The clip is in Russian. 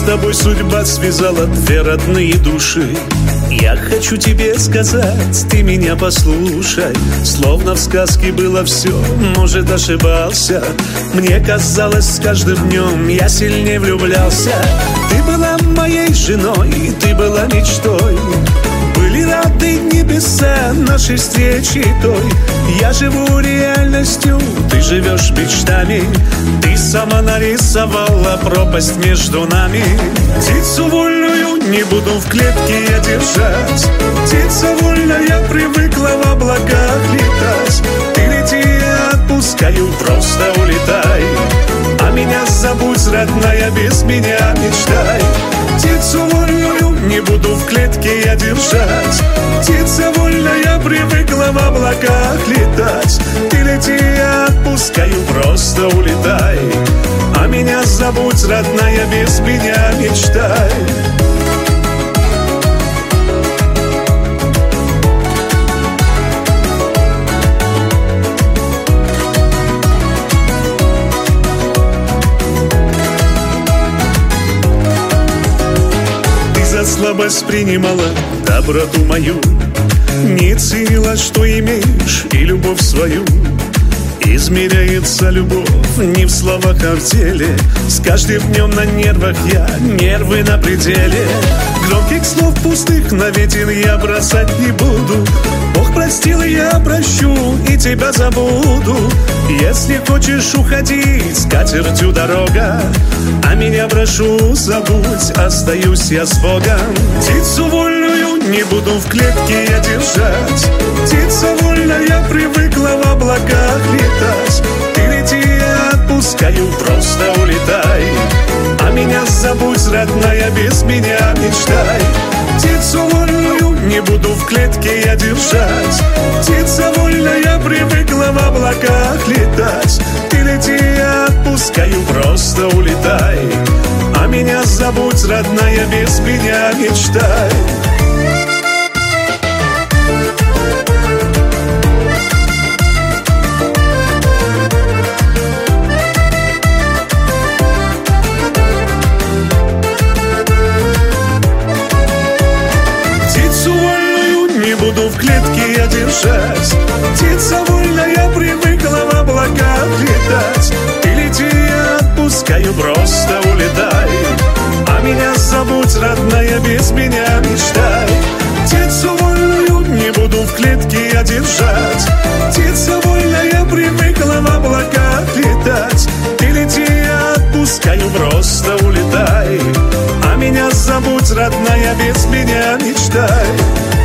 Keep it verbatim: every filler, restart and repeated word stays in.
тобой судьба связала две родные души. Я хочу тебе сказать, ты меня послушай. Словно в сказке было все, может, ошибался. Мне казалось, с каждым днем я сильнее влюблялся. Ты была моей женой, ты была мечтой. Были рады небеса нашей встречи той. Я живу реальностью, ты живешь мечтами. Ты сама нарисовала пропасть между нами. Птицу вольную не буду в клетке я держать. Птица вольная привыкла в облаках летать. Ты лети, я отпускаю, просто улетай. А меня забудь, родная, без меня мечтай. Птицу вольную не буду в клетке я держать. Птица вольная привыкла в облаках летать. Ты лети, я отпускаю, просто улетай. А меня забудь, родная, без меня мечтай. Слабость принимала доброту мою, не ценила, что имеешь, и любовь свою. Измеряется любовь не в словах, а в деле. С каждым днем на нервах я, нервы на пределе. Громких слов пустых на ветер я бросать не буду. Бог простил, я прощу и тебя забуду. Если хочешь уходить, с катертью дорога. А меня прошу, забудь, остаюсь я с Богом. Птицу вольную не буду в клетке я держать. Птица вольная привыкла в облаках летать. Ты лети, я отпускаю, просто улетай. А меня забудь, родная, без меня мечтай. Птицу вольную не буду в клетке я держать. Птица вольная привыкла в облаках летать. Ты лети, я отпускаю, просто улетай. А меня забудь, родная, без меня мечтай. Буду в клетке я держать. Птица вольная привыкла в облаках летать. Ты лети, я отпускаю, просто улетай. А меня забудь, родная, без меня мечтай. Птицу вольную не буду в клетке я держать. Птица вольная привыкла в облаках летать. Ты лети, я отпускаю, просто улетай. А меня забудь, родная, без меня мечтай.